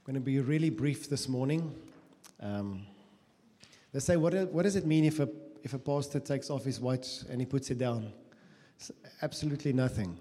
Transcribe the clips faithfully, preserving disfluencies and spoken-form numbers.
I'm going to be really brief this morning. Um, they say, what, what does it mean if a, if a pastor takes off his watch and he puts it down? It's absolutely nothing.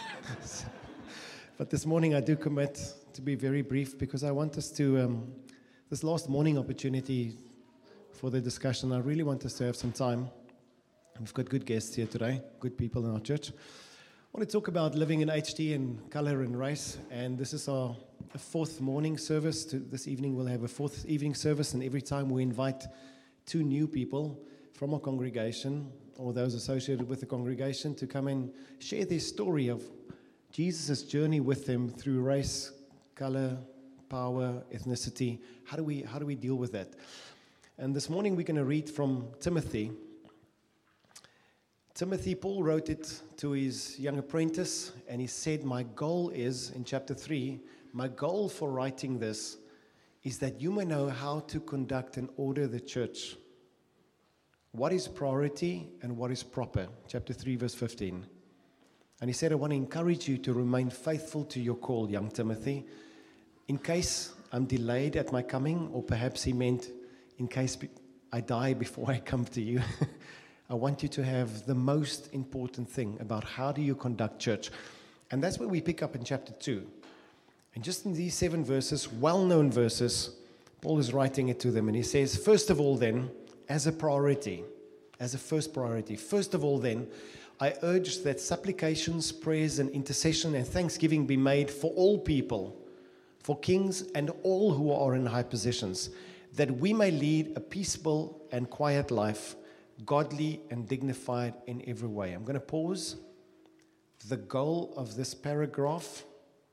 But this morning I do commit to be very brief because I want us to, um, this last morning opportunity for the discussion, I really want us to have some time. We've got good guests here today, good people in our church. I want to talk about living in H D and color and race, and this is our a fourth morning service. To, this evening we'll have a fourth evening service, and every time we invite two new people from our congregation or those associated with the congregation to come and share their story of Jesus' journey with them through race, color, power, ethnicity. How do we how do we deal with that? And this morning we're going to read from Timothy. Timothy, Paul wrote it to his young apprentice, and he said, my goal is, in chapter three, my goal for writing this is that you may know how to conduct and order the church. What is priority and what is proper? Chapter three, verse fifteen. And he said, I want to encourage you to remain faithful to your call, young Timothy, in case I'm delayed at my coming, or perhaps he meant in case I die before I come to you. I want you to have the most important thing about how do you conduct church. And that's where we pick up in chapter two. And just in these seven verses, well-known verses, Paul is writing it to them. And he says, first of all then, as a priority, as a first priority, first of all then, I urge that supplications, prayers, and intercession and thanksgiving be made for all people, for kings and all who are in high positions, that we may lead a peaceable and quiet life, godly and dignified in every way. I'm going to pause. The goal of this paragraph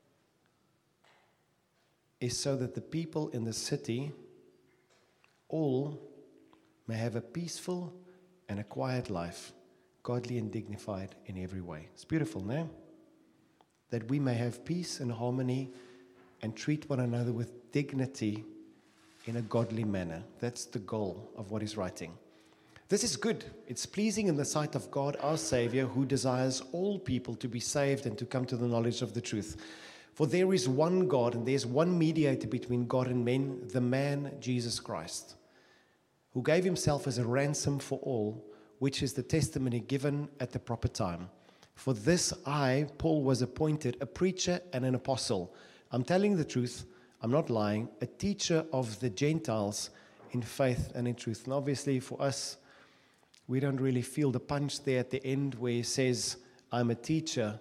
is so that the people in the city all may have a peaceful and a quiet life, godly and dignified in every way. It's beautiful, no? That we may have peace and harmony and treat one another with dignity in a godly manner. That's the goal of what he's writing. This is good. It's pleasing in the sight of God, our Savior, who desires all people to be saved and to come to the knowledge of the truth. For there is one God, and there's one mediator between God and men, the man Jesus Christ, who gave himself as a ransom for all, which is the testimony given at the proper time. For this I, Paul, was appointed a preacher and an apostle. I'm telling the truth, I'm not lying, a teacher of the Gentiles in faith and in truth. And obviously for us, we don't really feel the punch there at the end where he says, I'm a teacher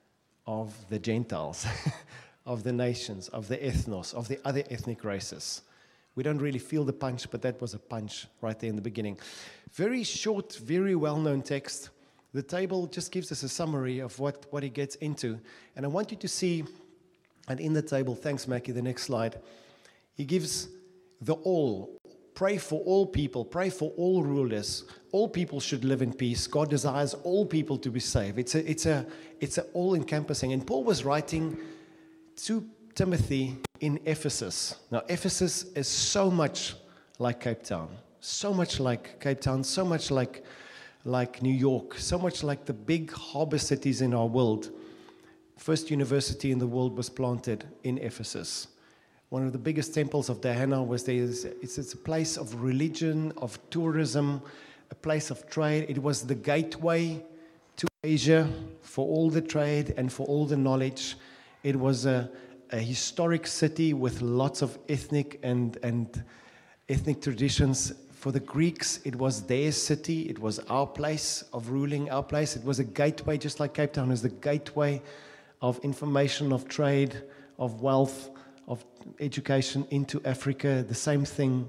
of the Gentiles, of the nations, of the ethnos, of the other ethnic races. We don't really feel the punch, but that was a punch right there in the beginning. Very short, very well-known text. The table just gives us a summary of what, what he gets into. And I want you to see, and in the table, thanks Mackie, the next slide, he gives the all. Pray for all people. Pray for all rulers. All people should live in peace. God desires all people to be saved. It's a, it's a, it's a all-encompassing. And Paul was writing to Timothy in Ephesus. Now, Ephesus is so much like Cape Town. So much like Cape Town. So much like, like New York. So much like the big harbor cities in our world. First university in the world was planted in Ephesus. One of the biggest temples of Diana was there. It's, it's a place of religion, of tourism, a place of trade. It was the gateway to Asia for all the trade and for all the knowledge. It was a, a historic city with lots of ethnic and, and ethnic traditions. For the Greeks, it was their city. It was our place of ruling, our place. It was a gateway, just like Cape Town is the gateway of information, of trade, of wealth, of education into Africa. The same thing.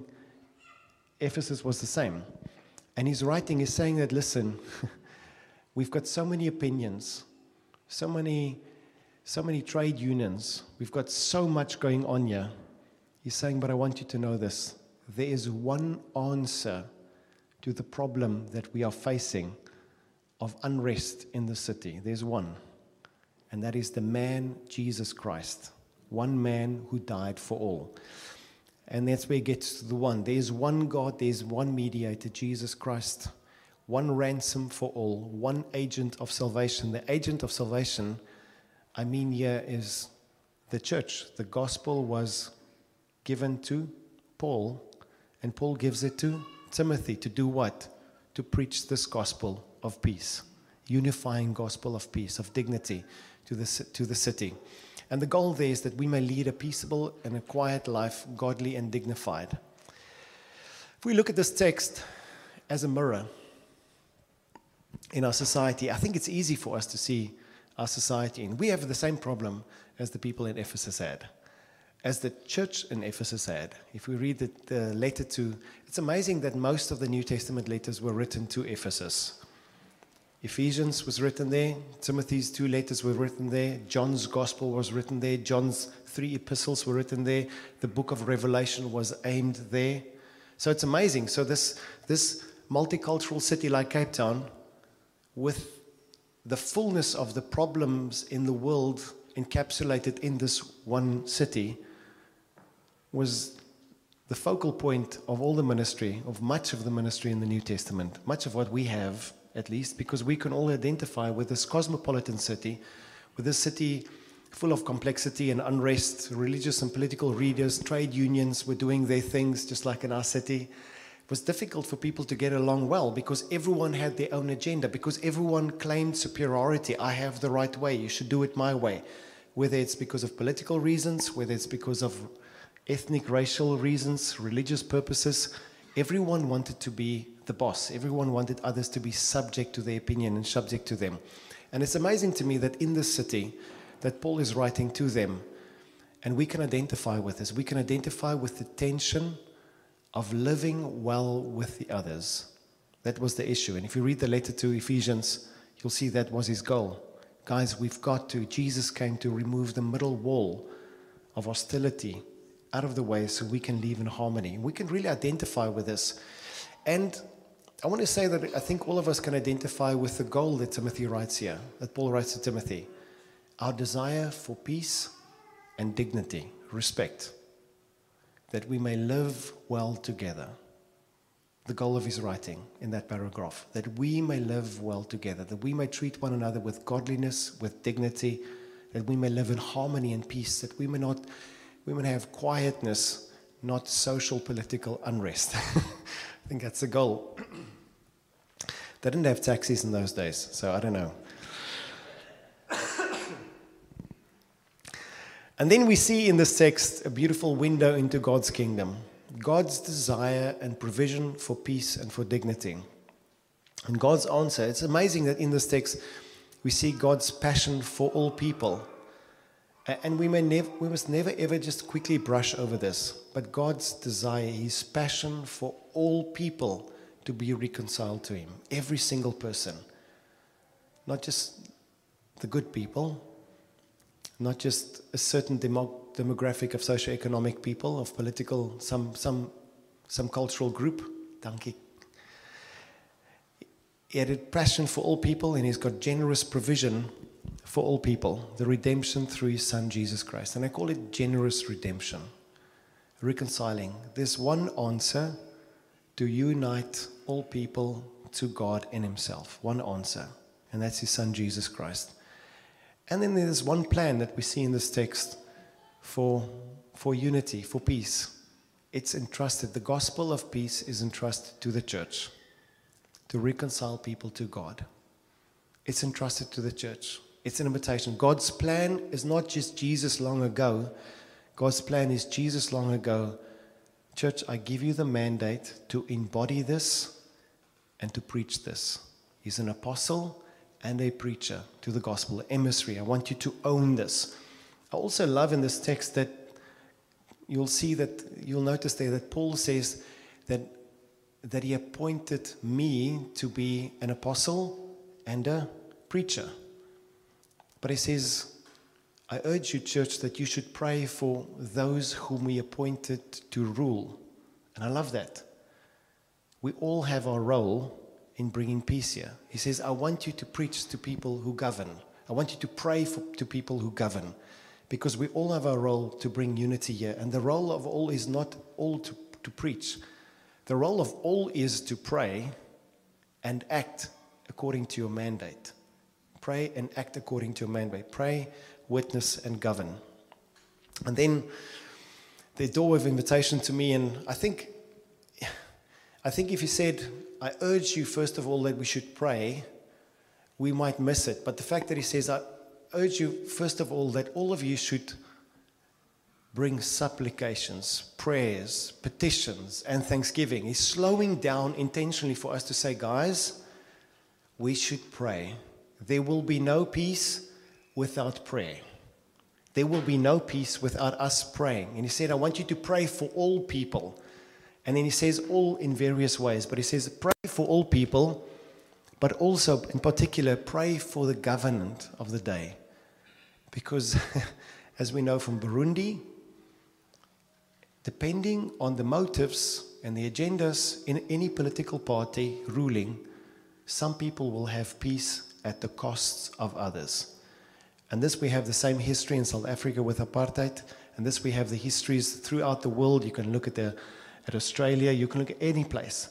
Ephesus was the same. And his writing is saying that, listen, we've got so many opinions, so many, so many trade unions. We've got so much going on here. He's saying, but I want you to know this. There is one answer to the problem that we are facing of unrest in the city. There's one. And that is the man, Jesus Christ. One man who died for all. And that's where it gets to the one. There's one God, there's one mediator, Jesus Christ. One ransom for all, one agent of salvation. The agent of salvation, I mean here, is the church. The gospel was given to Paul, and Paul gives it to Timothy to do what? To preach this gospel of peace, unifying gospel of peace, of dignity to the, to the city. And the goal there is that we may lead a peaceable and a quiet life, godly and dignified. If we look at this text as a mirror in our society, I think it's easy for us to see our society. And we have the same problem as the people in Ephesus had, as the church in Ephesus had. If we read the, the letter to, it's amazing that most of the New Testament letters were written to Ephesus. Ephesians was written there, Timothy's two letters were written there, John's gospel was written there, John's three epistles were written there, the book of Revelation was aimed there. So it's amazing. So this, this multicultural city like Cape Town, with the fullness of the problems in the world encapsulated in this one city, was the focal point of all the ministry, of much of the ministry in the New Testament, much of what we have, at least, because we can all identify with this cosmopolitan city, with this city full of complexity and unrest. Religious and political leaders, trade unions were doing their things just like in our city. It was difficult for people to get along well because everyone had their own agenda, because everyone claimed superiority. I have the right way, you should do it my way. Whether it's because of political reasons, whether it's because of ethnic, racial reasons, religious purposes, everyone wanted to be the boss. Everyone wanted others to be subject to their opinion and subject to them. And it's amazing to me that in this city that Paul is writing to them, and we can identify with this. We can identify with the tension of living well with the others. That was the issue. And if you read the letter to Ephesians, you'll see that was his goal. Guys, we've got to, Jesus came to remove the middle wall of hostility out of the way so we can live in harmony. We can really identify with this. And I want to say that I think all of us can identify with the goal that Timothy writes here, that Paul writes to Timothy. Our desire for peace and dignity, respect, that we may live well together. The goal of his writing in that paragraph, that we may live well together, that we may treat one another with godliness, with dignity, that we may live in harmony and peace, that we may not, we may have quietness, not social political unrest. I think that's the goal. They didn't have taxis in those days, so I don't know. And then we see in this text a beautiful window into God's kingdom, God's desire and provision for peace and for dignity. And God's answer, it's amazing that in this text we see God's passion for all people. And we, may nev- we must never ever just quickly brush over this, but God's desire, his passion for all people to be reconciled to him, every single person, not just the good people, not just a certain demo- demographic of socioeconomic people, of political, some some some cultural group. Dankie. He had a passion for all people, and he's got generous provision for all people, the redemption through his son Jesus Christ. And I call it generous redemption, reconciling. There's one answer to unite all people to God in himself, one answer, and that's his son Jesus Christ. And then there's one plan that we see in this text for, for unity, for peace. It's entrusted, the gospel of peace is entrusted to the church, to reconcile people to God. It's entrusted to the church. It's an invitation. God's plan is not just Jesus long ago. God's plan is Jesus long ago. Church, I give you the mandate to embody this and to preach this. He's an apostle and a preacher to the gospel, an emissary. I want you to own this. I also love in this text that you'll see that, you'll notice there that Paul says that, that he appointed me to be an apostle and a preacher. But he says, I urge you, church, that you should pray for those whom we appointed to rule. And I love that. We all have our role in bringing peace here. He says, I want you to preach to people who govern. I want you to pray for, to people who govern. Because we all have our role to bring unity here. And the role of all is not all to, to preach. The role of all is to pray and act according to your mandate. Pray and act according to your mandate. Pray, witness, and govern. And then the door of invitation to me, and I think, I think if he said, I urge you first of all that we should pray, we might miss it. But the fact that he says, I urge you first of all that all of you should bring supplications, prayers, petitions, and thanksgiving. He's slowing down intentionally for us to say, guys, we should pray. There will be no peace without prayer. There will be no peace without us praying. And he said, I want you to pray for all people. And then he says all in various ways. But he says, pray for all people, but also in particular, pray for the government of the day. Because as we know from Burundi, depending on the motives and the agendas in any political party ruling, some people will have peace at the costs of others. And this we have the same history in South Africa with apartheid, and this we have the histories throughout the world. You can look at the at Australia, you can look at any place.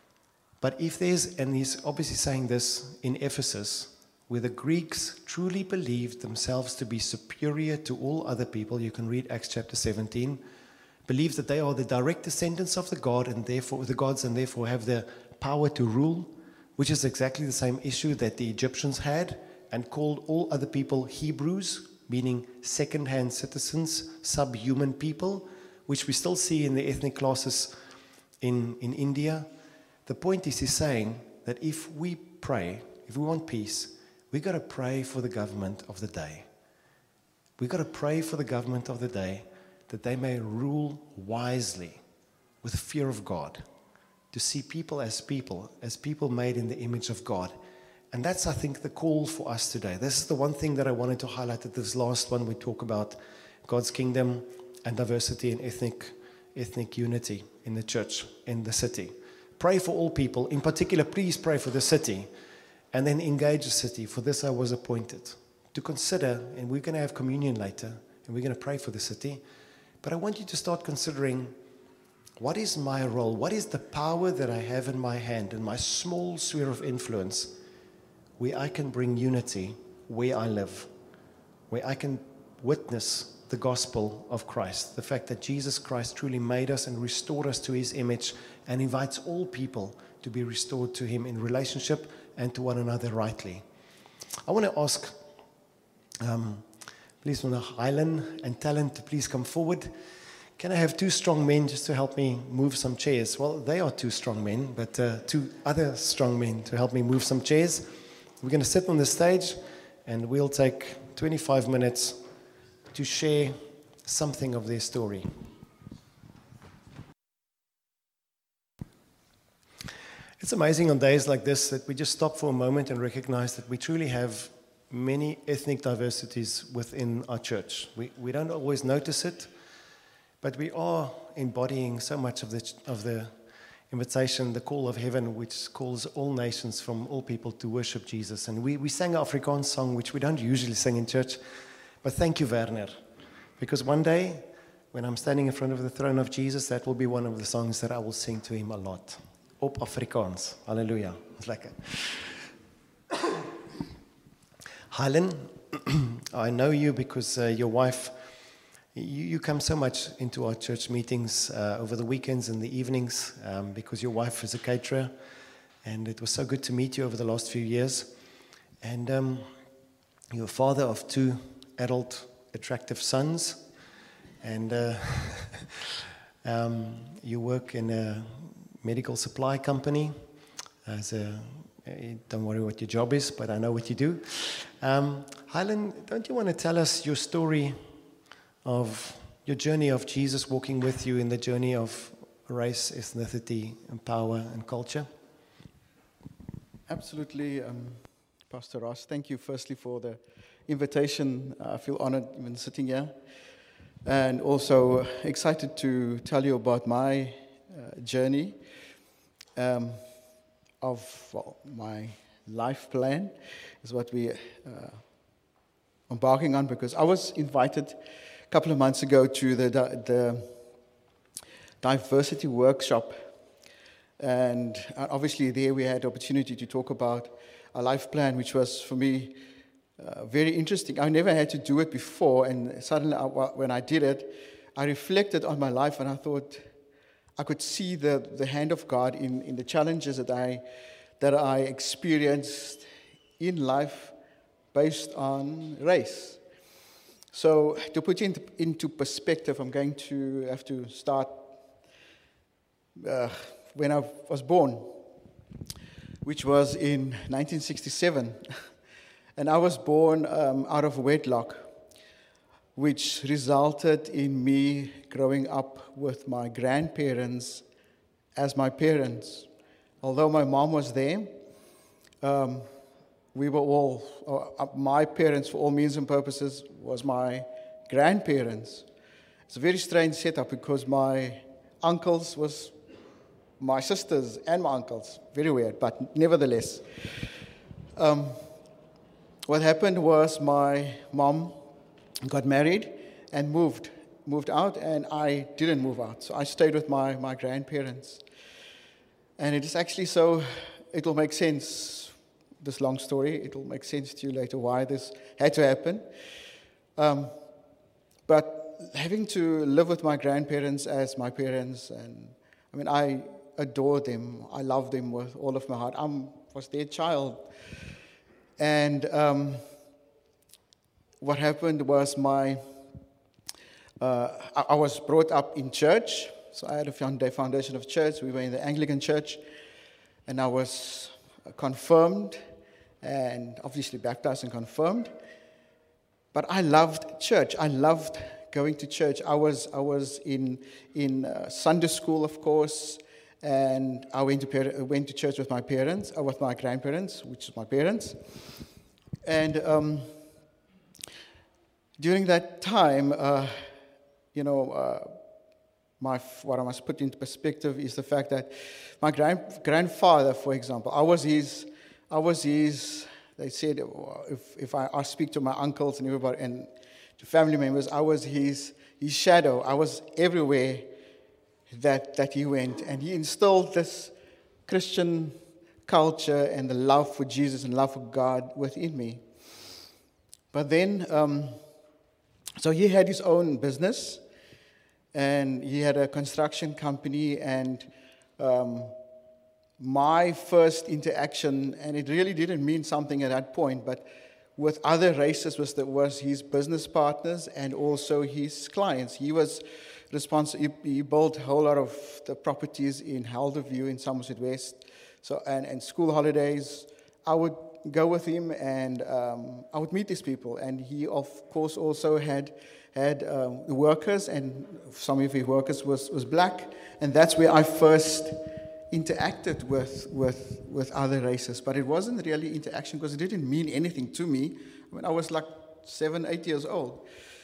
But if there's, and he's obviously saying this in Ephesus, where the Greeks truly believed themselves to be superior to all other people, you can read Acts chapter seventeen, believe that they are the direct descendants of the God and therefore the gods, and therefore have the power to rule, which is exactly the same issue that the Egyptians had, and called all other people Hebrews, meaning second-hand citizens, subhuman people, which we still see in the ethnic classes in, in India. The point is he's saying that if we pray, if we want peace, we've got to pray for the government of the day. We've got to pray for the government of the day that they may rule wisely with fear of God, to see people as people, as people made in the image of God. And that's, I think, the call for us today. This is the one thing that I wanted to highlight at this last one. We talk about God's kingdom and diversity and ethnic, ethnic unity in the church, in the city. Pray for all people. In particular, please pray for the city. And then engage the city. For this I was appointed. To consider, and we're going to have communion later, and we're going to pray for the city. But I want you to start considering, what is my role? What is the power that I have in my hand, in my small sphere of influence, where I can bring unity where I live, where I can witness the gospel of Christ, the fact that Jesus Christ truly made us and restored us to his image and invites all people to be restored to him in relationship and to one another rightly. I want to ask, um, please, want to Highland and Talent to please come forward. Can I have two strong men just to help me move some chairs? Well, they are two strong men, but uh, two other strong men to help me move some chairs. We're going to sit on the stage and we'll take twenty-five minutes to share something of their story. It's amazing on days like this that we just stop for a moment and recognize that we truly have many ethnic diversities within our church. We, we don't always notice it, but we are embodying so much of the, of the invitation, the call of heaven, which calls all nations from all people to worship Jesus. And we, we sang an Afrikaans song, which we don't usually sing in church. But thank you, Werner, because one day, when I'm standing in front of the throne of Jesus, that will be one of the songs that I will sing to him a lot. Op Afrikaans. Hallelujah. It's lekker. Helen, I know you because uh, your wife, you, you come so much into our church meetings uh, over the weekends and the evenings um, because your wife is a caterer, and it was so good to meet you over the last few years. And um, you're a father of two adult, attractive sons, and uh, um, you work in a medical supply company as a, don't worry what your job is, but I know what you do. Um, Highland, don't you want to tell us your story of your journey of Jesus walking with you in the journey of race, ethnicity, and power and culture? Absolutely, um, Pastor Ross. Thank you firstly for the invitation. I feel honored even sitting here, and also excited to tell you about my uh, journey um, of well, my life plan is what we uh, embarking on, because I was invited a couple of months ago to the, the diversity workshop, and obviously there we had the opportunity to talk about a life plan, which was for me uh, very interesting. I never had to do it before, and suddenly I, when I did it, I reflected on my life, and I thought I could see the, the hand of God in, in the challenges that I that I experienced in life based on race. So to put it into perspective, I'm going to have to start uh, when I was born, which was in nineteen sixty-seven. And I was born um, out of wedlock, which resulted in me growing up with my grandparents as my parents. Although my mom was there, um, we were all, uh, my parents, for all means and purposes, was my grandparents. It's a very strange setup because my uncles was my sisters and my uncles. Very weird, but nevertheless. Um, what happened was my mom got married and moved, moved out, and I didn't move out. So I stayed with my, my grandparents. And it is actually so, it will make sense, this long story, it will make sense to you later why this had to happen. Um, but having to live with my grandparents as my parents, and I mean, I adore them. I love them with all of my heart. I was their child. And um, what happened was my, uh, I, I was brought up in church. So I had a foundation of church. We were in the Anglican church. And I was confirmed and obviously baptized and confirmed. But I loved church. I loved going to church. I was I was in in uh, Sunday school, of course, and I went to par- went to church with my parents, or with my grandparents, which is my parents. And um, during that time, uh, you know, uh, my what I must put into perspective is the fact that my grand grandfather, for example, I was his. I was his. They said if if I, I speak to my uncles and everybody and to family members, I was his his shadow. I was everywhere that that he went, and he instilled this Christian culture and the love for Jesus and love for God within me. But then, um, so he had his own business, and he had a construction company, and um, my first interaction, and it really didn't mean something at that point, but with other races was that was his business partners and also his clients. He was responsible. He, he built a whole lot of the properties in Helderview in Somerset West. So and, and school holidays, I would go with him and um, I would meet these people. And he of course also had had um, workers, and some of his workers was was black, and that's where I first interacted with, with, with other races, but it wasn't really interaction because it didn't mean anything to me. I mean, I was like seven, eight years old.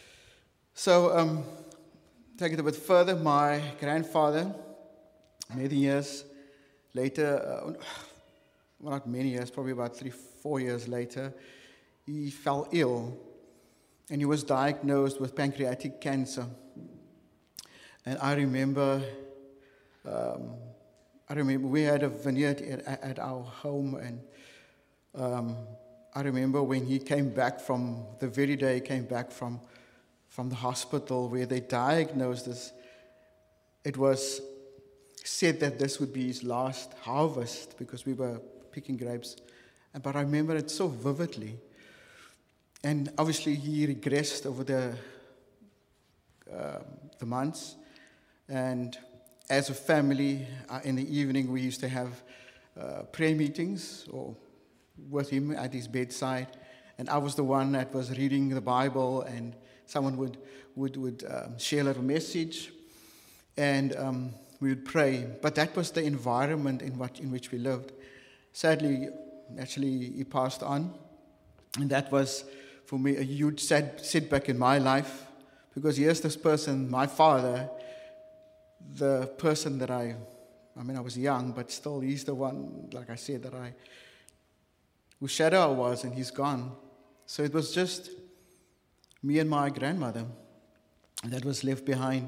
So, um, take it a bit further, my grandfather, many years later, uh, well, not many years, probably about three, four years later, he fell ill, and he was diagnosed with pancreatic cancer. And I remember... Um, I remember we had a vineyard at, at our home, and um, I remember when he came back from, the very day he came back from, from the hospital where they diagnosed us, it was said that this would be his last harvest because we were picking grapes. But I remember it so vividly. And obviously he regressed over the, uh, the months, and as a family, uh, in the evening, we used to have uh, prayer meetings or with him at his bedside. And I was the one that was reading the Bible, and someone would would, would um, share a little message, and um, we would pray. But that was the environment in, what, in which we lived. Sadly, actually, he passed on. And that was, for me, a huge sad setback in my life, because here's this person, my father, the person that I, I mean, I was young, but still, he's the one, like I said, that I, whose shadow I was, and he's gone. So it was just me and my grandmother that was left behind.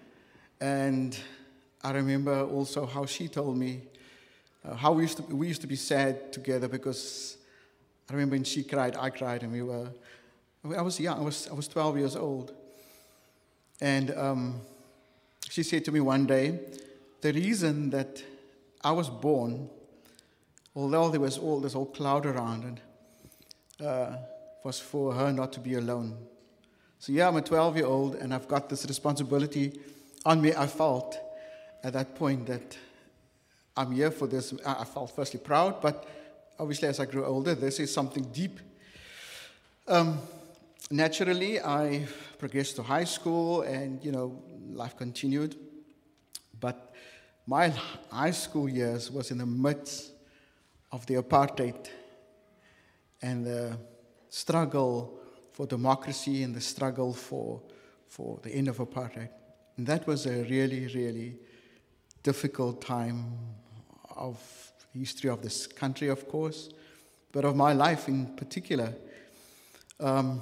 And I remember also how she told me uh, how we used to we used to be sad together, because I remember when she cried, I cried, and we were. I was young. I was I was twelve years old. And um, she said to me one day, the reason that I was born, although there was all this whole cloud around it, uh, was for her not to be alone. So yeah, I'm a twelve-year-old, and I've got this responsibility on me. I felt at that point that I'm here for this. I felt firstly proud, but obviously as I grew older, this is something deep. Um, naturally, I progressed to high school, and, you know, life continued. But my high school years was in the midst of the apartheid and the struggle for democracy and the struggle for, for the end of apartheid. And that was a really, really difficult time of the history of this country, of course, but of my life in particular. Um,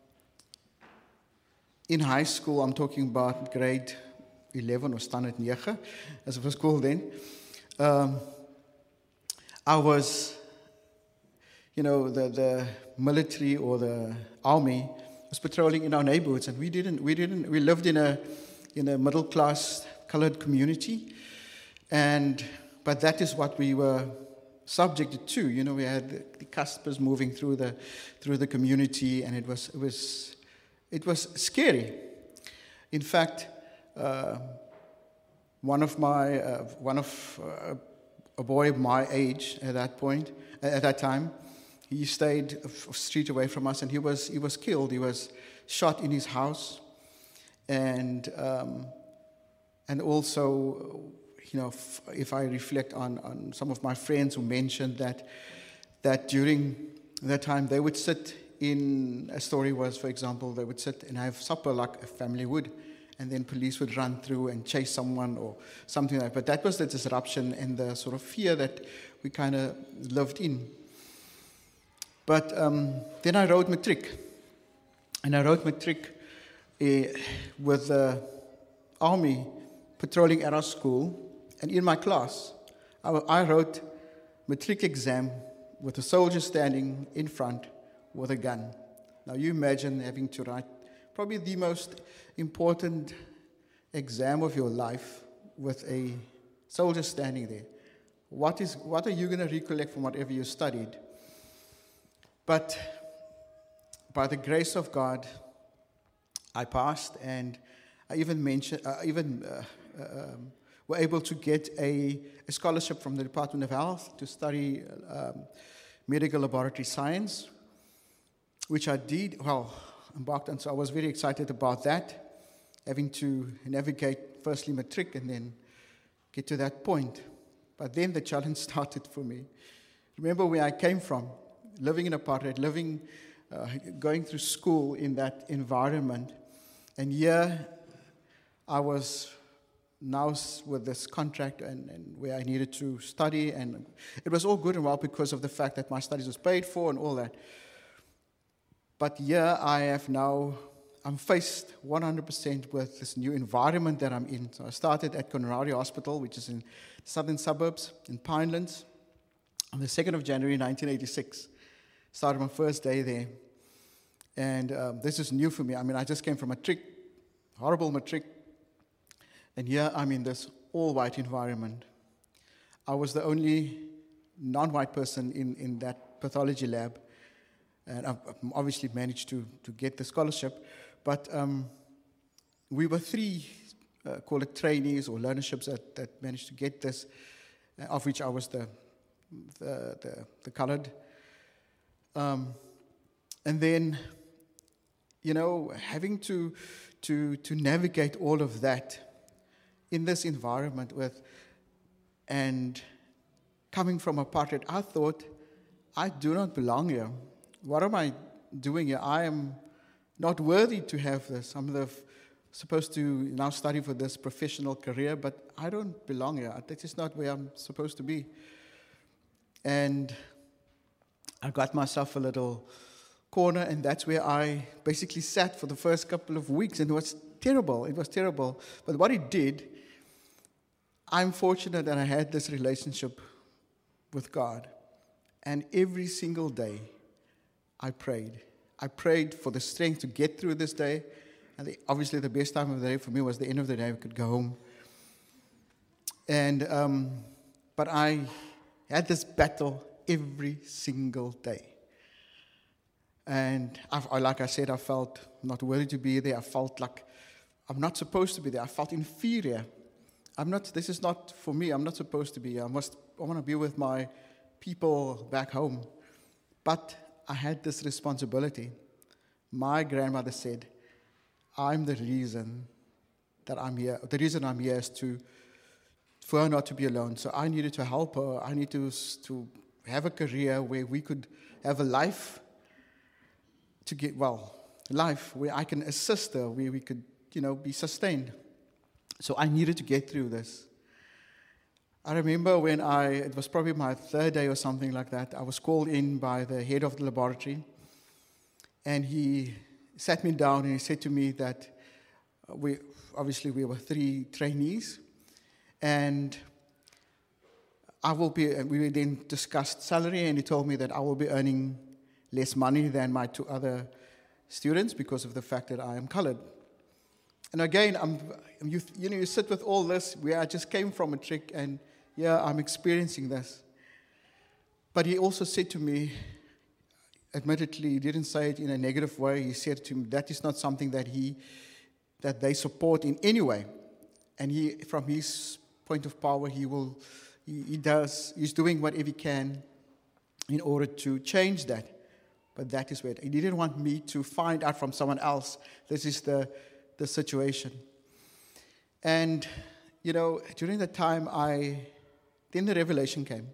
in high school, I'm talking about grade eleven or standaard nine, as it was called then, um, I was, you know, the, the military or the army was patrolling in our neighborhoods, and we didn't, we didn't, we lived in a, in a middle-class colored community, and, but that is what we were subjected to. You know, we had the, the customers moving through the, through the community, and it was, it was, it was scary. In fact, uh, one of my, uh, one of uh, a boy of my age at that point, at that time, he stayed a street away from us, and he was he was killed. He was shot in his house, and um, and also, you know, if, if I reflect on, on some of my friends who mentioned that that during that time they would sit in, a story was, for example, they would sit and have supper like a family would, and then police would run through and chase someone or something like that. But that was the disruption and the sort of fear that we kind of lived in. But um, then I wrote matric, and I wrote matric uh, with the army patrolling at our school, and in my class, I, I wrote matric exam with a soldier standing in front with a gun. Now you imagine having to write probably the most important exam of your life with a soldier standing there. What is, what are you going to recollect from whatever you studied? But by the grace of God, I passed, and I even mentioned, I even uh, um, were able to get a, a scholarship from the Department of Health to study um, medical laboratory science, which I did, well, embarked on. So I was very excited about that, having to navigate firstly matric and then get to that point. But then the challenge started for me. Remember where I came from, living in apartheid, living, uh, going through school in that environment. And here I was now with this contract and, and where I needed to study. And it was all good and well because of the fact that my studies was paid for and all that. But here I have now, I'm faced one hundred percent with this new environment that I'm in. So I started at Conradi Hospital, which is in southern suburbs, in Pinelands, on the second of January nineteen eighty-six. Started my first day there. And um, this is new for me. I mean, I just came from matric, horrible matric. And here I'm in this all-white environment. I was the only non-white person in, in that pathology lab. And I've obviously managed to, to get the scholarship. But um, we were three, uh, call it trainees or learnerships that, that managed to get this, uh, of which I was the, the, the, the colored. Um, and then, you know, having to, to, to navigate all of that in this environment with, and coming from apartheid, I thought, I do not belong here. What am I doing here? I am not worthy to have this. I'm the, supposed to now study for this professional career, but I don't belong here. This is not where I'm supposed to be. And I got myself a little corner, and that's where I basically sat for the first couple of weeks, and it was terrible. It was terrible. But what it did, I'm fortunate that I had this relationship with God. And every single day, I prayed. I prayed for the strength to get through this day, And the, obviously the best time of the day for me was the end of the day. We could go home. And, um, but I had this battle every single day. And I, like I said, I felt not worthy to be there. I felt like I'm not supposed to be there. I felt inferior. I'm not, this is not for me. I'm not supposed to be here. I must, I want to be with my people back home. But I had this responsibility. My grandmother said, I'm the reason that I'm here. The reason I'm here is to, for her not to be alone. So I needed to help her. I need to, to have a career where we could have a life to get, well, life where I can assist her, where we could, you know, be sustained. So I needed to get through this. I remember when I, it was probably my third day or something like that, I was called in by the head of the laboratory, and he sat me down and he said to me that we, obviously we were three trainees, and I will be, and we then discussed salary, and he told me that I will be earning less money than my two other students because of the fact that I am colored. And again, I'm, you, you know, you sit with all this, where I just came from a trick, and yeah, I'm experiencing this. But he also said to me, admittedly, he didn't say it in a negative way. He said to me that is not something that he, that they support in any way. And he, from his point of power, he will, he, he does, he's doing whatever he can in order to change that. But that is where he didn't want me to find out from someone else. This is the the situation. And, you know, during the time I, then the revelation came.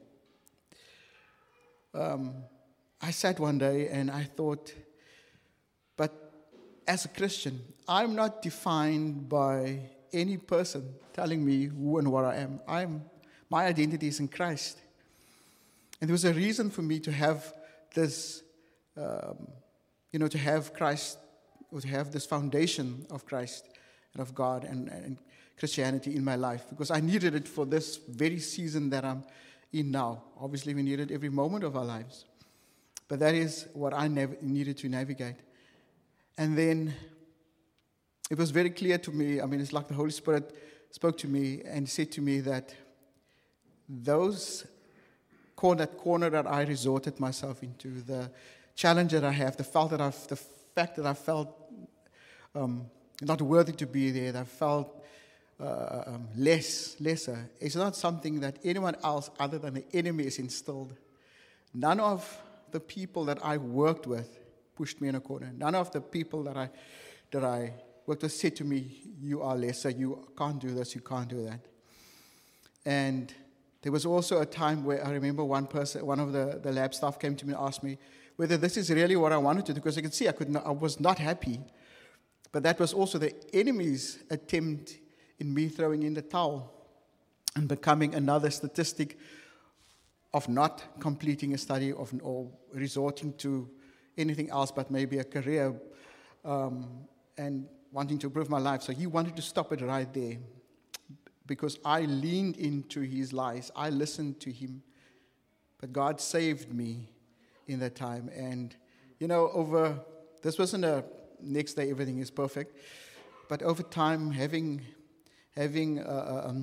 Um, I sat one day and I thought, but as a Christian, I'm not defined by any person telling me who and what I am. I'm, my identity is in Christ. And there was a reason for me to have this, um, you know, to have Christ, or to have this foundation of Christ and of God and, and Christianity in my life, because I needed it for this very season that I'm in now. Obviously, we need it every moment of our lives. But that is what I nev- needed to navigate. And then it was very clear to me, I mean, it's like the Holy Spirit spoke to me and said to me that those corner, that corner that I resorted myself into, the challenge that I have, the fact that I've, the fact that I felt um, not worthy to be there, that I felt uh, um, less, lesser, it's not something that anyone else other than the enemy is instilled. None of the people that I worked with pushed me in a corner. None of the people that I that I worked with said to me, you are lesser, you can't do this, you can't do that. And there was also a time where I remember one person, one of the, the lab staff came to me and asked me whether this is really what I wanted to do, because I could see I, could not, I was not happy. But that was also the enemy's attempt in me throwing in the towel and becoming another statistic of not completing a study of, or resorting to anything else but maybe a career um, and wanting to improve my life. So he wanted to stop it right there because I leaned into his lies. I listened to him. But God saved me in that time. And, you know, over, this wasn't a next day everything is perfect. But over time, having, having uh, um,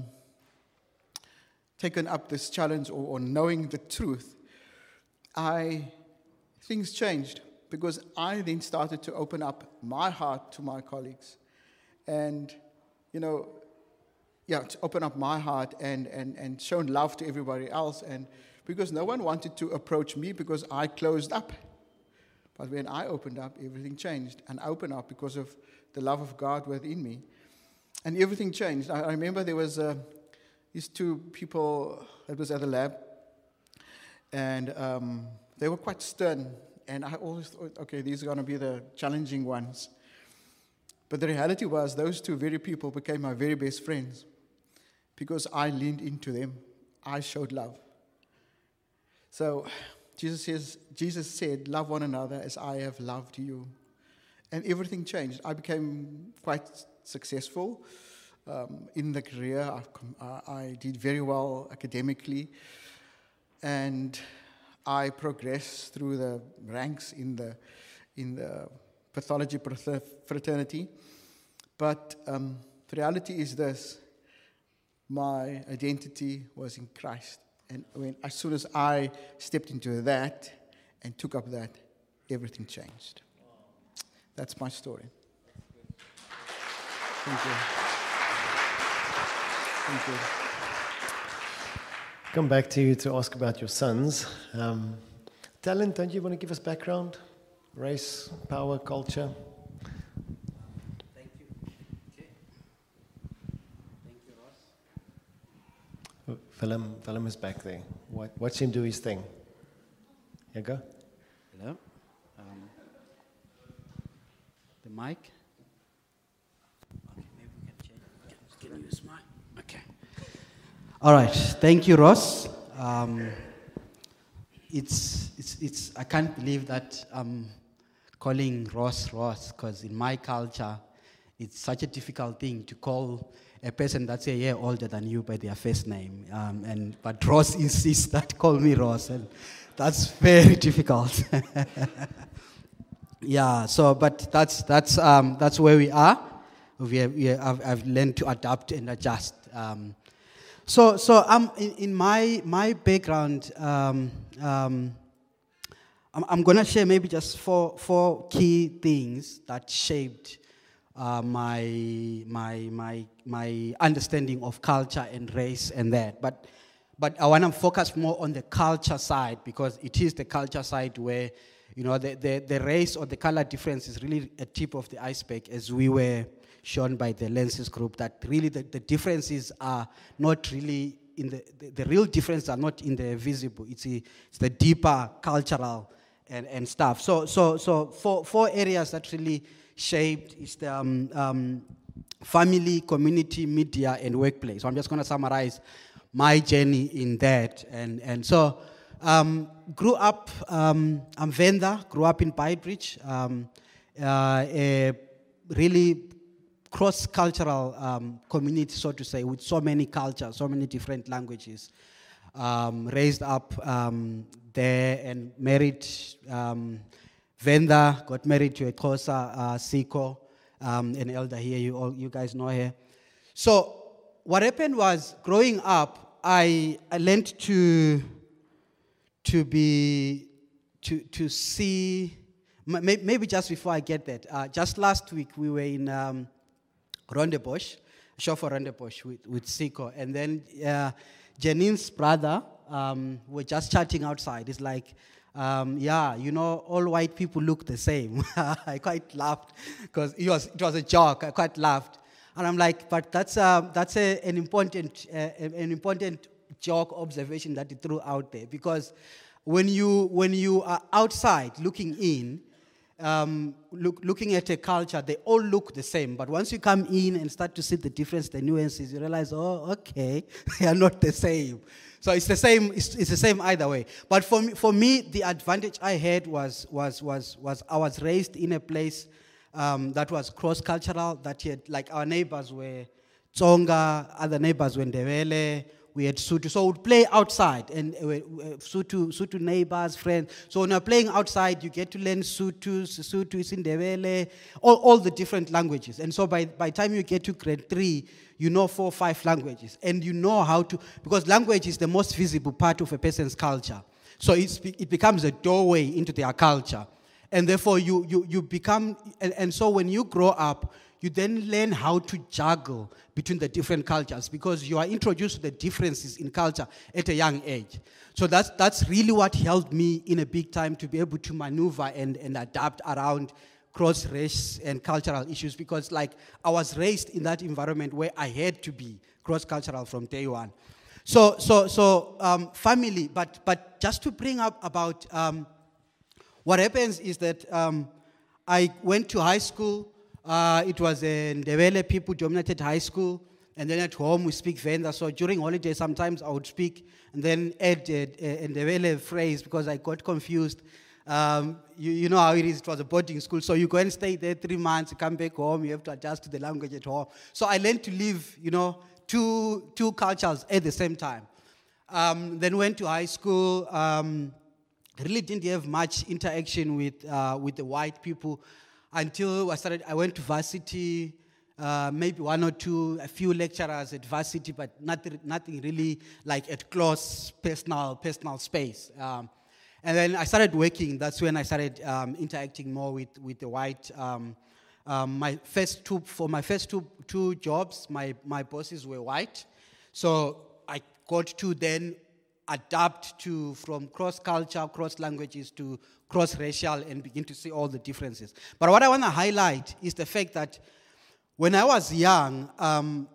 taken up this challenge or, or knowing the truth, I things changed because I then started to open up my heart to my colleagues, and you know, yeah, to open up my heart and and and shown love to everybody else, and because no one wanted to approach me because I closed up, but when I opened up, everything changed, and I opened up because of the love of God within me, and everything changed. I, I remember there was a. These two people that was at the lab, and um, they were quite stern, and I always thought, okay, these are going to be the challenging ones. But the reality was those two very people became my very best friends because I leaned into them. I showed love. So Jesus says, Jesus said, love one another as I have loved you. And everything changed. I became quite successful. Um, in the career, I, I did very well academically, and I progressed through the ranks in the in the pathology fraternity. But um, the reality is this. My identity was in Christ. And when, as soon as I stepped into that and took up that, everything changed. That's my story. Thank you. Thank you. Come back to you to ask about your sons. Um, Talent, don't you want to give us background? Race, power, culture? Thank you. Okay. Thank you, Ross. Willem, Willem is back there. What, watch him do his thing. Here you go. Hello. Um, the mic. Okay, maybe we can change. Can, can you use mine? Okay. All right. Thank you, Ross. Um, it's, it's, it's, I can't believe that I'm calling Ross Ross, because in my culture, it's such a difficult thing to call a person that's a year older than you by their first name. Um, and but Ross insists that call me Ross, and that's very difficult. Yeah. So, but that's that's um, that's where we are. We, have, we have, I've, I've learned to adapt and adjust. Um, so, so um, in, in my my background, um, um, I'm, I'm gonna share maybe just four four key things that shaped Uh, my my my my understanding of culture and race and that, but but I want to focus more on the culture side, because it is the culture side where, you know, the, the the race or the color difference is really a tip of the iceberg, as we were shown by the Lenses group, that really the, the differences are not really in the, the the real differences are not in the visible. It's a, it's the deeper cultural and and stuff. So so so four four areas that really shaped is the um, um, family, community, media, and workplace. So I'm just going to summarize my journey in that. And and so, um, grew up, um, I'm Venda, grew up in Beitbridge, um, uh, a really cross-cultural um, community, so to say, with so many cultures, so many different languages. Um, raised up um, there and married. Um, Venda got married to a Xhosa, uh, Siko, um, an elder here. You all, you guys know her. So what happened was, growing up, I I learned to to be to to see. Maybe just before I get that, uh, just last week we were in um, Rondebosch, show for Rondebosch with with Siko, and then uh, Janine's brother, um, were just chatting outside. It's like, Um, yeah, you know, all white people look the same. I quite laughed, because it was it was a joke. I quite laughed, and I'm like, but that's uh, that's a, an important uh, an important joke observation that you threw out there, because when you when you are outside looking in, um, look, looking at a culture, they all look the same. But once you come in and start to see the difference, the nuances, you realize, oh, okay, they are not the same. So it's the same. It's, it's the same either way. But for me, for me, the advantage I had was was was was I was raised in a place um, that was cross-cultural. That had, like, our neighbors were Tsonga, other neighbors were Ndebele. We had Sotho, so we'd play outside, and uh, Sotho, Sotho neighbors, friends. So when you're playing outside, you get to learn Sotho, Sotho, Isindebele, all, all the different languages. And so by by the time you get to grade three, you know four or five languages, and you know how to, because language is the most visible part of a person's culture. So it's, it becomes a doorway into their culture, and therefore you you you become. And, and so when you grow up, you then learn how to juggle between the different cultures, because you are introduced to the differences in culture at a young age. So that's that's really what helped me in a big time to be able to maneuver and, and adapt around cross-race and cultural issues, because, like, I was raised in that environment where I had to be cross-cultural from day one. So so so um, family, but but just to bring up about um, what happens is that um, I went to high school. Uh, it was a Ndebele people-dominated high school, and then at home we speak Venda. So during holidays, sometimes I would speak and then add a, a Ndebele phrase, because I got confused. Um, you, you know how it is. It was a boarding school, so you go and stay there three months. You come back home. You have to adjust to the language at home. So I learned to live, you know, two two cultures at the same time. Um, then went to high school. Um, really didn't have much interaction with uh, with the white people until I started. I went to varsity, uh, maybe one or two, a few lecturers at varsity, but nothing, nothing really like at close personal, personal space. Um, and then I started working. That's when I started um, interacting more with, with the white. Um, um, my first two, for my first two, two jobs, my, my bosses were white. So I got to then adapt to from cross-culture, cross-languages to cross-racial and begin to see all the differences. But what I want to highlight is the fact that when I was young, um,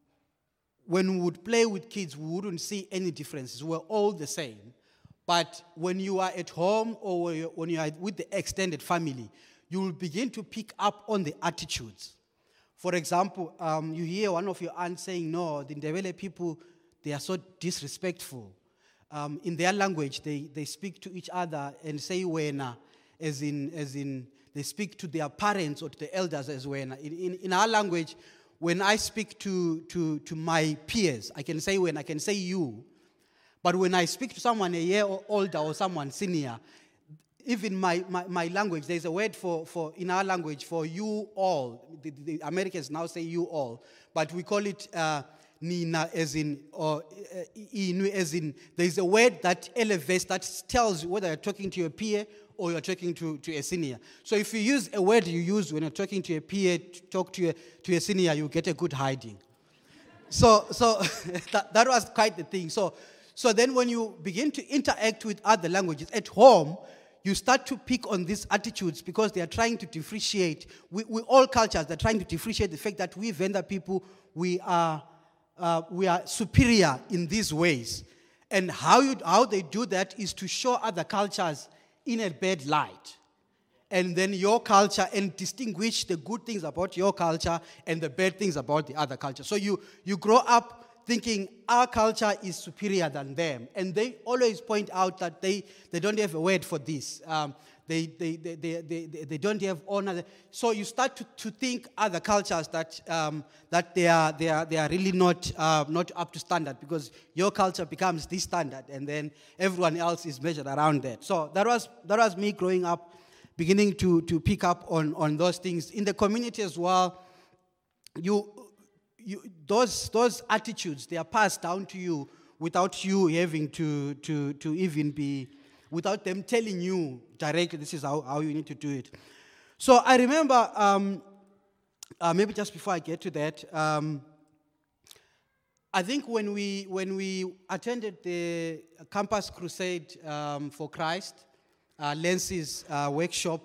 when we would play with kids, we wouldn't see any differences. We were all the same. But when you are at home or when you are with the extended family, you will begin to pick up on the attitudes. For example, um, you hear one of your aunts saying, no, the Ndebele people, they are so disrespectful. Um, in their language, they, they speak to each other and say wena, as in, as in they speak to their parents or to the elders as wena. In, in, in our language, when I speak to, to, to my peers, I can say when, I can say you. But when I speak to someone a year older or someone senior, even my, my, my language, there's a word for, for in our language for you all. The, the Americans now say you all, but we call it uh, Nina as in, or uh, Inu as in, there's a word that elevates, that tells you whether you're talking to your peer or you're talking to, to a senior. So if you use a word you use when you're talking to a peer, to talk to a, to a senior, you get a good hiding. So, so that, that was quite the thing. So, so then when you begin to interact with other languages at home, you start to pick on these attitudes because they are trying to differentiate. We, we all cultures are trying to differentiate the fact that we Venda people, we are, uh, we are superior in these ways. And how, you, how they do that is to show other cultures in a bad light. And then your culture, and distinguish the good things about your culture and the bad things about the other culture. So you, you grow up thinking our culture is superior than them. And they always point out that they, they don't have a word for this. Um, they, they, they, they, they, they don't have honor. So you start to, to think other cultures that, um, that they, are, they, are, they are really not, uh, not up to standard because your culture becomes the standard and then everyone else is measured around that. So that was, that was me growing up, beginning to, to pick up on, on those things. In the community as well, you... You, those, those attitudes, they are passed down to you without you having to, to, to even be, without them telling you directly, this is how, how you need to do it. So I remember, um, uh, maybe just before I get to that, um, I think when we, when we attended the Campus Crusade um, for Christ, uh, Lance's uh, workshop,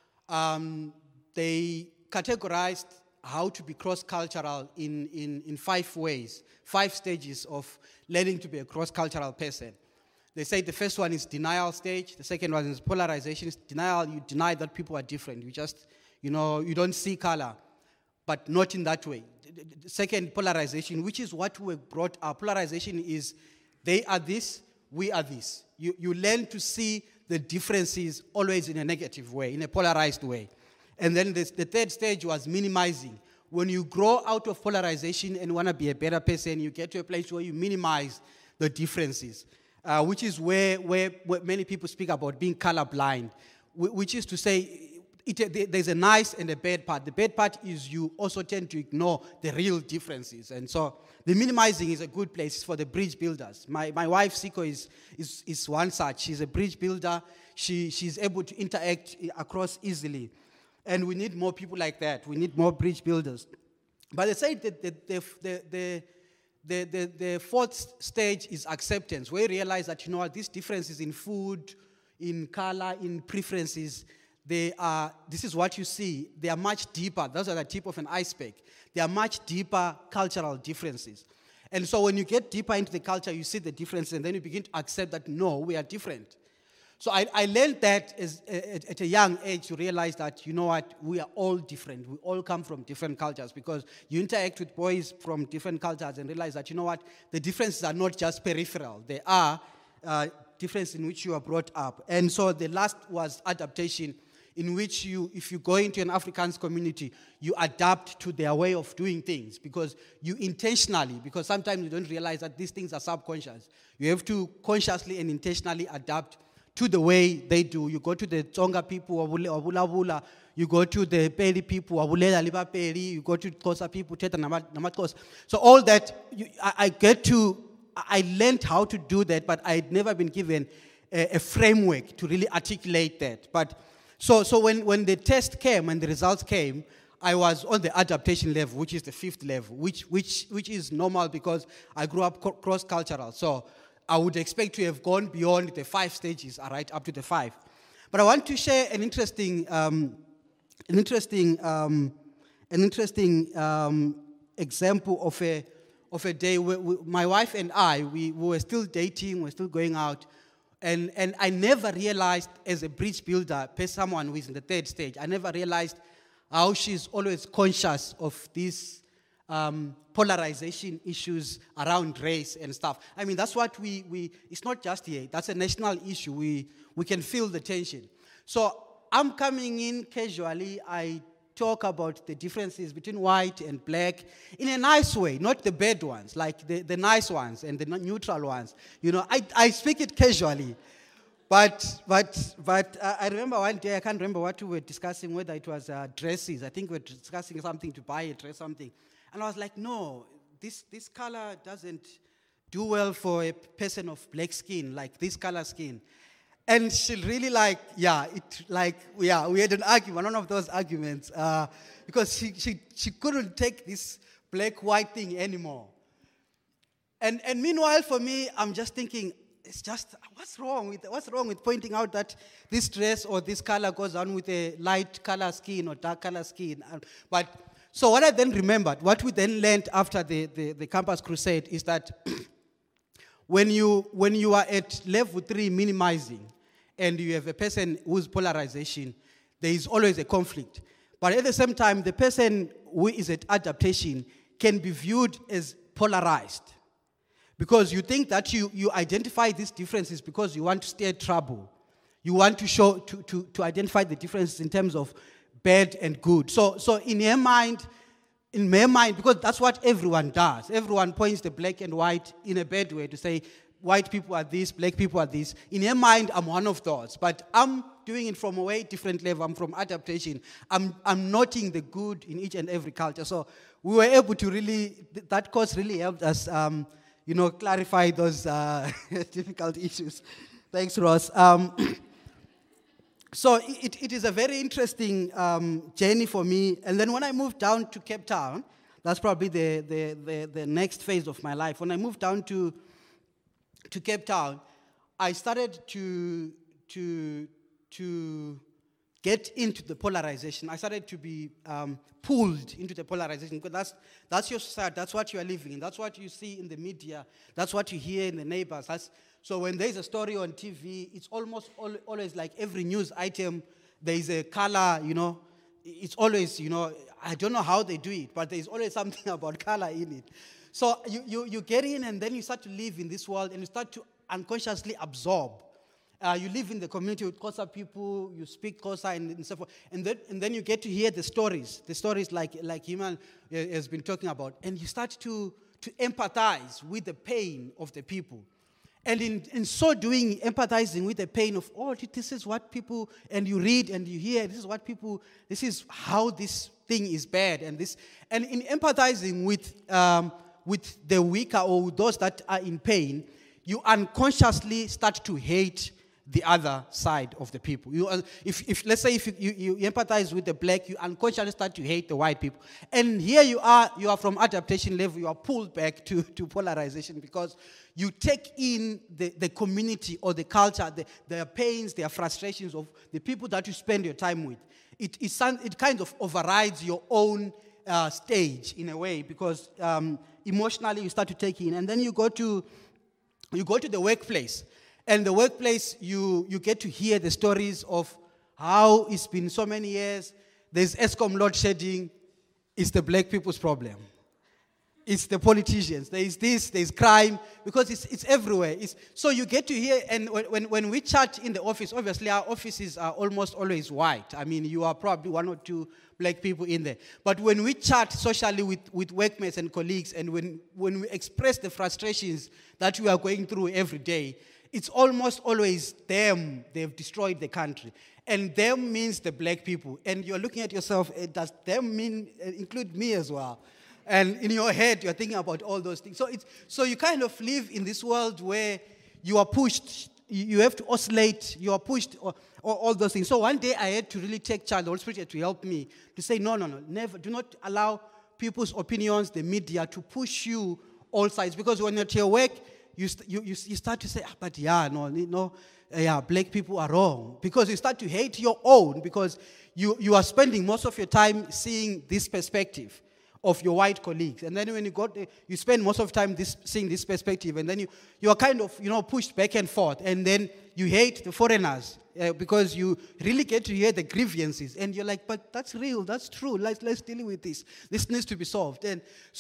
um, they categorized how to be cross-cultural in, in, in five ways, five stages of learning to be a cross-cultural person. They say the first one is denial stage, the second one is polarization. Denial, you deny that people are different. You just, you know, you don't see color, but not in that way. The second, polarization, which is what we brought up. Polarization is they are this, we are this. You, you learn to see the differences always in a negative way, in a polarized way. And then this, the third stage was minimizing. When you grow out of polarization and want to be a better person, you get to a place where you minimize the differences, uh, which is where, where, where many people speak about being colorblind, which is to say it, there's a nice and a bad part. The bad part is you also tend to ignore the real differences. And so the minimizing is a good place for the bridge builders. My, my wife, Siko, is, is, is one such. She's a bridge builder. She, she's able to interact across easily. And we need more people like that. We need more bridge builders. But they say that the, the, the, the, the, the, the fourth stage is acceptance, where you realize that, you know what, these differences in food, in color, in preferences, they are, this is what you see. They are much deeper. Those are the tip of an iceberg. They are much deeper cultural differences. And so when you get deeper into the culture, you see the differences, and then you begin to accept that, no, we are different. So I, I learned that as, at, at a young age to realize that, you know what, we are all different. We all come from different cultures because you interact with boys from different cultures and realize that, you know what, the differences are not just peripheral. They are uh, difference in which you are brought up. And so the last was adaptation, in which you, if you go into an Afrikaans community, you adapt to their way of doing things because you intentionally, because sometimes you don't realize that these things are subconscious. You have to consciously and intentionally adapt to the way they do. You go to the Tsonga people, or Wula Wula, you go to the Peli people, Abulela Liba Peli, you go to Xhosa people, Teta Namatxhosa. So all that, you, I, I get to, I learned how to do that, but I'd never been given a, a framework to really articulate that. But so, so when, when the test came and the results came, I was on the adaptation level, which is the fifth level, which, which, which is normal because I grew up co- cross-cultural. So I would expect to have gone beyond the five stages, right, up to the five. But I want to share an interesting, um, an interesting, um, an interesting um, example of a, of a day where we, my wife and I, we, we were still dating, we were still going out, and, and I never realized as a bridge builder, as someone who is in the third stage, I never realized how she's always conscious of these um, polarization issues around race and stuff. I mean, that's what we, we, it's not just here, that's a national issue. We, we can feel the tension. So I'm coming in casually, I talk about the differences between white and black in a nice way, not the bad ones, like the, the nice ones and the neutral ones. You know, I, I speak it casually. But, but, but uh, I remember one day, I can't remember what we were discussing, whether it was uh, dresses. I think we were discussing something to buy a dress, something. And I was like, no, this, this color doesn't do well for a person of black skin, like this color skin. And she really like, yeah, it like, yeah, we had an argument, one of those arguments, uh, because she, she, she couldn't take this black-white thing anymore. And, and meanwhile, for me, I'm just thinking, it's just, what's wrong with what's wrong with pointing out that this dress or this color goes on with a light color skin or dark color skin? But so what I then remembered, what we then learned after the, the, the campus crusade is that when you when you are at level three minimizing and you have a person whose polarization, there is always a conflict. But at the same time, the person who is at adaptation can be viewed as polarized. Because you think that you, you identify these differences because you want to steer trouble. You want to show, to, to, to identify the differences in terms of bad and good. So, so in your mind, in my mind, because that's what everyone does. Everyone points the black and white in a bad way to say, white people are this, black people are this. In your mind, I'm one of those. But I'm doing it from a way different level. I'm from adaptation. I'm, I'm noting the good in each and every culture. So we were able to really, that course really helped us um, you know, clarify those uh, difficult issues. Thanks, Ross. Um, so it, it is a very interesting um, journey for me. And then when I moved down to Cape Town, that's probably the, the, the, the next phase of my life. When I moved down to, to Cape Town, I started to, to, to get into the polarization. I started to be um, pulled into the polarization because that's, that's your society, that's what you are living in, that's what you see in the media, that's what you hear in the neighbors. That's, so when there's a story on T V, it's almost al- always like every news item, there is a color, you know, it's always, you know, I don't know how they do it, but there's always something about color in it. So you, you, you get in and then you start to live in this world and you start to unconsciously absorb. Uh, you live in the community with Xhosa people, you speak Xhosa and, and so forth. And then, and then you get to hear the stories, the stories like, like Himal has been talking about. And you start to, to empathize with the pain of the people. And in, in so doing, empathizing with the pain of, oh, this is what people, and you read and you hear, this is what people, this is how this thing is bad. And this, and in empathizing with, um, with the weaker or those that are in pain, you unconsciously start to hate the other side of the people. You, uh, if, if let's say if you, you, you empathize with the black, you unconsciously start to hate the white people. And here you are, you are from adaptation level, you are pulled back to, to polarization because you take in the, the community or the culture, the, their pains, their frustrations of the people that you spend your time with. It, it, it kind of overrides your own uh, stage in a way because um, emotionally you start to take in. And then you go to, you go to the workplace. And the workplace, you, you get to hear the stories of how it's been so many years. There's ESCOM load shedding. It's the black people's problem. It's the politicians. There is this, there's crime, because it's, it's everywhere. It's, so you get to hear, and when, when, when we chat in the office, obviously our offices are almost always white. I mean, you are probably one or two black people in there. But when we chat socially with, with workmates and colleagues, and when, when we express the frustrations that we are going through every day, it's almost always them, they've destroyed the country. And them means the black people. And you're looking at yourself, eh, does them mean, eh, include me as well? And in your head, you're thinking about all those things. So, it's, so you kind of live in this world where you are pushed, you you have to oscillate, you are pushed, or, or all those things. So one day I had to really take charge, the Holy Spirit had to help me to say, no, no, no, never, do not allow people's opinions, the media, to push you all sides. Because when you're at your work, you, st- you, you, you start to say, ah, but yeah, no, no, uh, yeah, black people are wrong. Because you start to hate your own, because you, you are spending most of your time seeing this perspective of your white colleagues. And then when you got, you spend most of the time this, seeing this perspective, and then you, you are kind of, you know, pushed back and forth. And then you hate the foreigners uh, because you really get to hear the grievances. And you're like, but that's real, that's true, let's, let's deal with this. This needs to be solved. And so